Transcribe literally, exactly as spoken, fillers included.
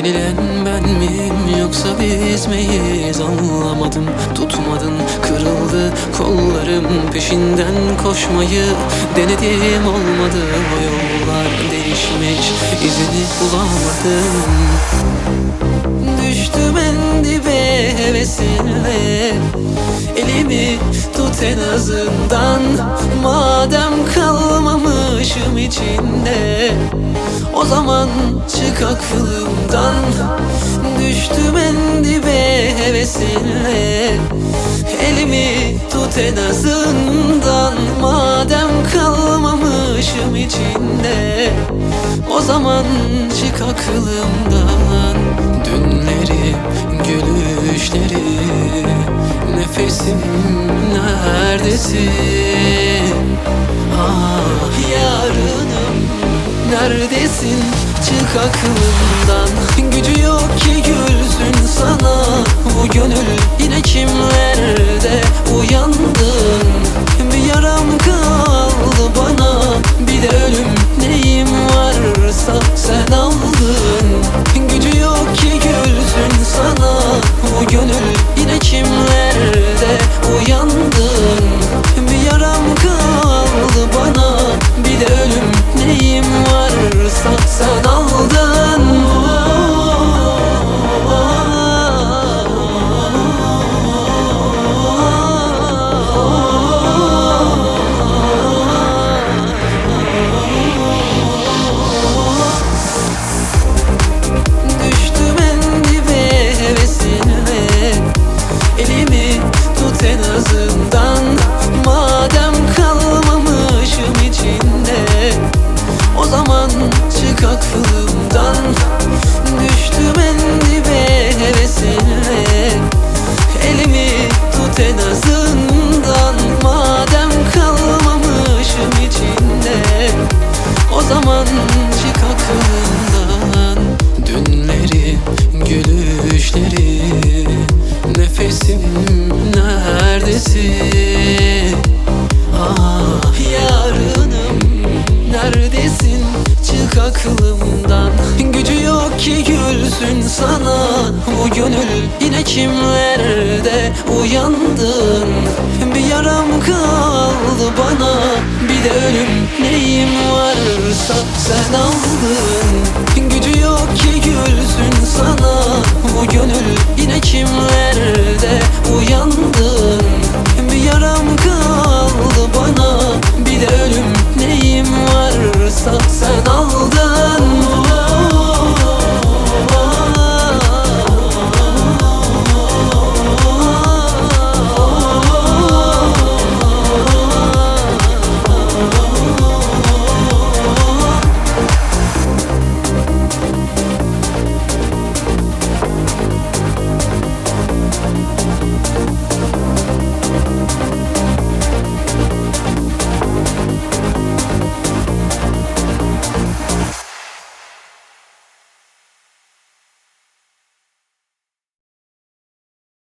Yenilen ben miyim yoksa biz miyiz anlamadım. Tutmadın, kırıldı kollarım, peşinden koşmayı denedim, olmadı o yollar değişmiş, izini bulamadım. Düştüm en dibe hevesinle, elimi tut en azından. Madem kalmamışım içinde, o zaman çık aklımdan. Düştüm en dibe hevesinle, elimi tut en azından. Madem kalmamışım içinde, o zaman çık aklımdan. Dünleri, gülüşleri, nefesim neredesin? Ah yarınım neredesin? Çık aklımdan. Gücü yok ki gülsün sana bu gönül, yine kimlerde uyandın. Bir yaram kaldı bana, bir de ölüm. Neyim varsa sen aldın. Gücü yok ki gülsün sana bu gönül, yine kimlerde uyandın. Bir yaram kaldı bana, bir de ölüm. Neyim varsa sen aldın. Düştüm en dibe hevesinle, elimi tut en azından. Madem kalmamışım içinde, o zaman çık aklımdan. Düştüm en dibe hevesinle, elimi tut en azından. Madem kalmamışım içinde, o zaman çık aklımdan. Dünleri, gülüşleri, nefesim neredesin? Ah yarınım neredesin? Çık aklımdan. Gücü yok ki gülsün sana bu gönül, yine kimlerde uyandın. Bir yaram kaldı bana, bir de ölüm. Neyim varsa sen aldın. Gücü yok ki gülsün sana bu gönül, yine kimlerde uyandın. Bir yaram kaldı bana, bir de ölüm. Neyim varsa sen aldın.